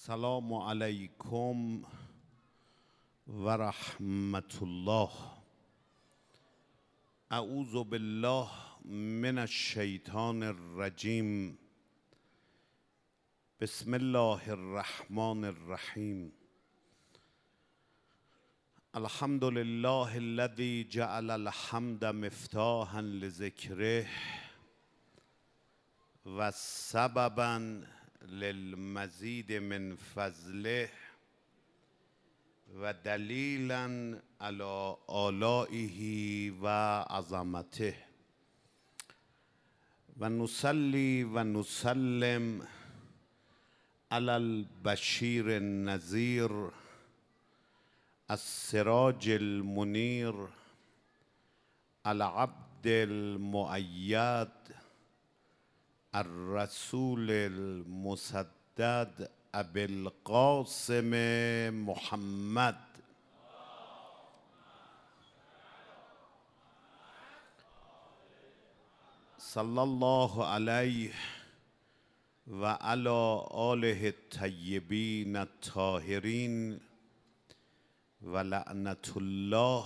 السلام علیکم و رحمت الله. اعوذ بالله من الشیطان الرجیم. بسم الله الرحمن الرحیم. الحمد لله الذي جعل الحمد مفتاحا لذکره و سببا للمزید من فضله و دلیلا علی آلائه و عظمته و نصلی و نسلم علی البشیر النذیر السراج المنیر العبد المؤید الرسول المسدد ابی القاسم محمد صلی الله علیه و علی آله الطیبین الطاهرین و لعنت الله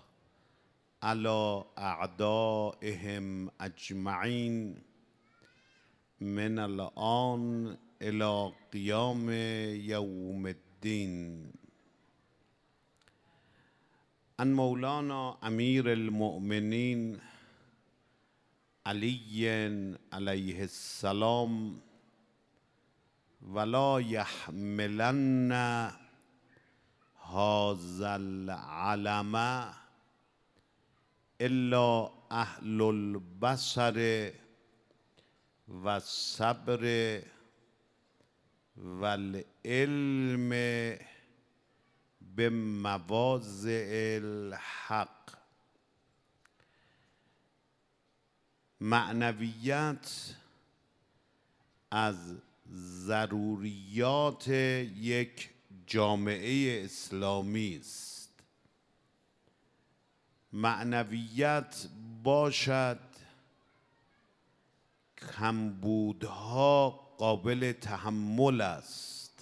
علی اعدائهم اجمعین من الآن الى قیام یوم الدین. ان مولانا امیر المؤمنین علی علیه السلام ولا یحملن هذا العلم الا اهل البصر و الصبر و العلم بمواضع الحق. معنویت از ضروریات یک جامعه اسلامی است. معنویت باشد کمبودها قابل تحمل است.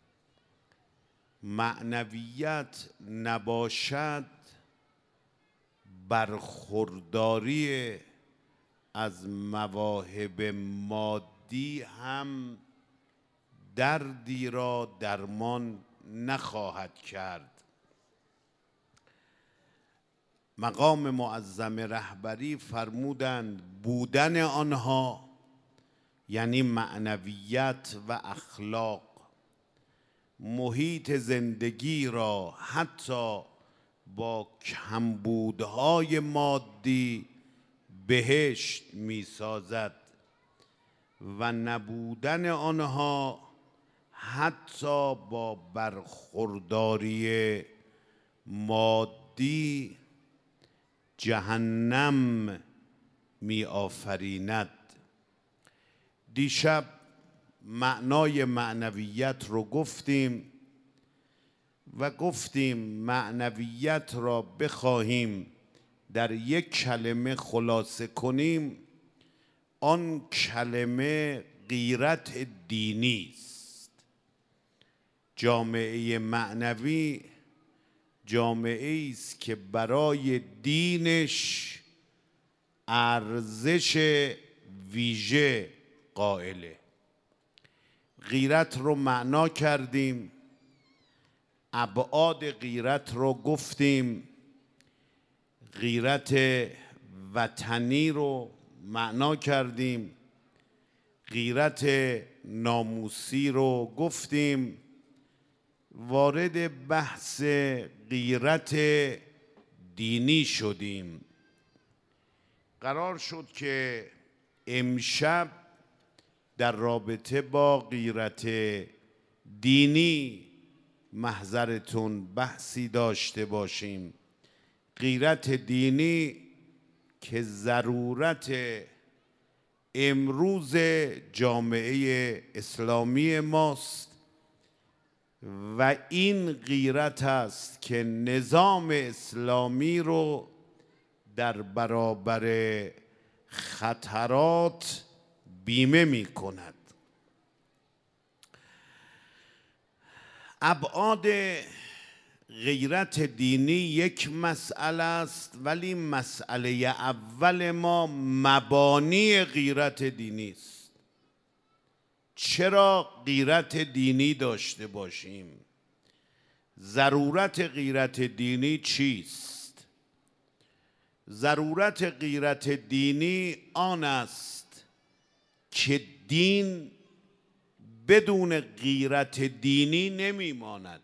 معنویت نباشد برخورداری از مواهب مادی هم دردی را درمان نخواهد کرد. مقام معظم رهبری فرمودند بودن آنها یعنی معنویت و اخلاق محیط زندگی را حتی با کمبودهای مادی بهشت می سازد و نبودن آنها حتی با برخورداری مادی جهنم می آفریند. دیشب معنای معنویت رو گفتیم و گفتیم معنویت را بخواهیم در یک کلمه خلاصه کنیم، آن کلمه غیرت دینی است. جامعه معنوی جامعه است که برای دینش ارزش ویژه قائله. غیرت رو معنا کردیم، ابعاد غیرت رو گفتیم. غیرت وطنی رو معنا کردیم، غیرت ناموسی رو گفتیم. وارد بحث غیرت دینی شدیم. قرار شد که امشب در رابطه با غیرت دینی محضرتون بحثی داشته باشیم. غیرت دینی که ضرورت امروز جامعه اسلامی ماست و این غیرت است که نظام اسلامی رو در برابر خطرات بیمه می کند. ابعاد غیرت دینی یک مسئله است، ولی مسئله اول ما مبانی غیرت دینی است. چرا غیرت دینی داشته باشیم؟ ضرورت غیرت دینی چیست؟ ضرورت غیرت دینی آن است که دین بدون غیرت دینی نمیماند.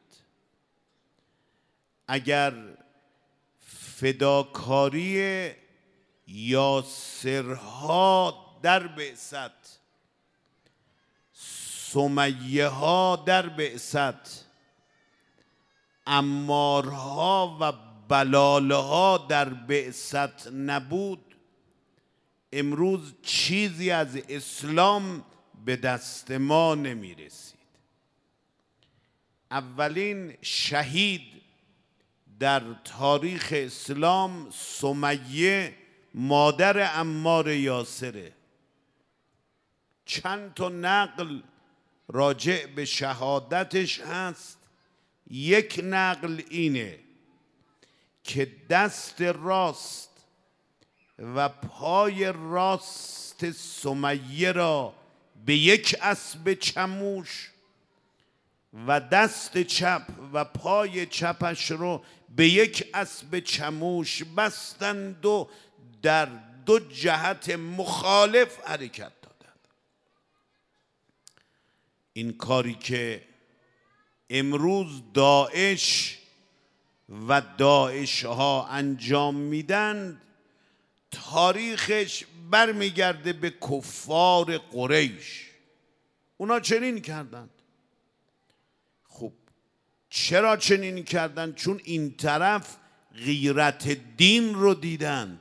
اگر فداکاری یاسرها در بعثت، سمیه ها در بعثت، عمارها و بلالها در بعثت نبود، امروز چیزی از اسلام به دست ما نمی رسید. اولین شهید در تاریخ اسلام سمیه مادر عمار یاسره. چند تا نقل راجع به شهادتش هست. یک نقل اینه که دست راست و پای راست سمیه را به یک اسب چموش و دست چپ و پای چپش رو به یک اسب چموش بستند و در دو جهت مخالف حرکت دادند. این کاری که امروز داعش و داعش ها انجام میدن تاریخش برمیگرده به کفار قریش. اونا چنین کردند. خب چرا چنین کردند؟ چون این طرف غیرت دین رو دیدند.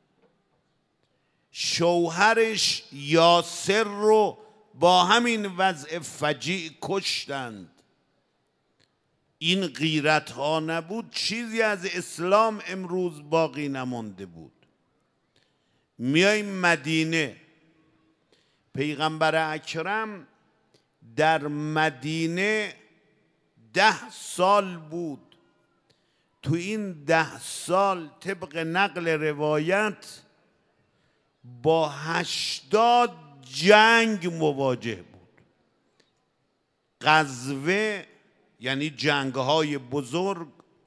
شوهرش یاسر رو با همین وضع فجیع کشتند. این غیرت ها نبود چیزی از اسلام امروز باقی نمانده بود. میایم مدینه، پیغمبر اکرم در مدینه 10 سال بود. تو این 10 سال طبق نقل روایت با 80 جنگ مواجه بود. غزوه یعنی جنگ‌های بزرگ،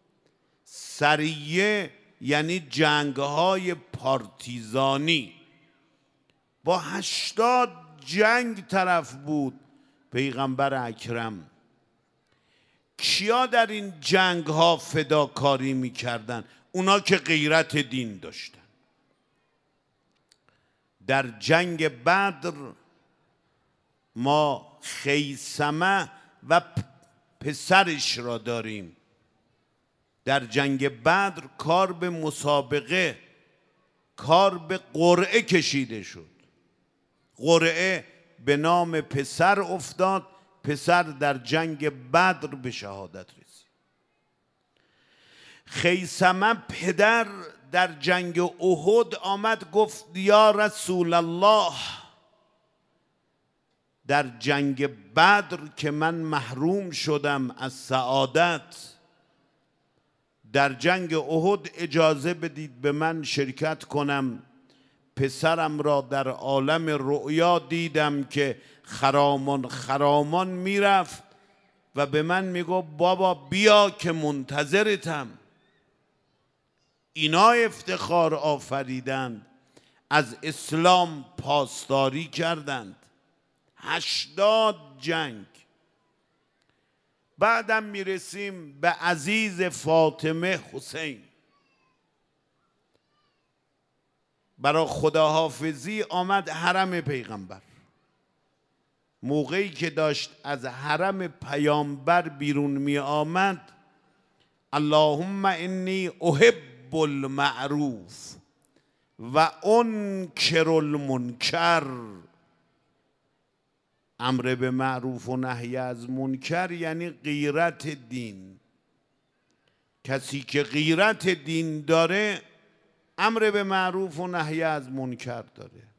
سریه یعنی جنگ‌های پارتیزانی. با 80 جنگ طرف بود پیغمبر اکرم. کیا در این جنگ‌ها فداکاری می‌کردن؟ اونا که غیرت دین داشتن. در جنگ بدر ما خیثمه و پسرش را داریم. در جنگ بدر کار به مسابقه، کار به قرعه کشیده شد. قرعه به نام پسر افتاد. پسر در جنگ بدر به شهادت رسید. خیثمه پدر در جنگ احد آمد گفت یا رسول الله، در جنگ بدر که من محروم شدم از سعادت، در جنگ احد اجازه بدید به من شرکت کنم. پسرم را در عالم رؤیا دیدم که خرامان خرامان میرفت و به من میگو بابا بیا که منتظرتم. اینا افتخار آفریدند، از اسلام پاسداری کردند. 80 جنگ. بعدم میرسیم به عزیز فاطمه حسین. برای خداحافظی آمد حرم پیغمبر. موقعی که داشت از حرم پیامبر بیرون می آمد، اللهم انی احب المعروف و انکر المنکر. امر به معروف و نهی از منکر یعنی غیرت دین. کسی که غیرت دین داره امر به معروف و نهی از منکر داره.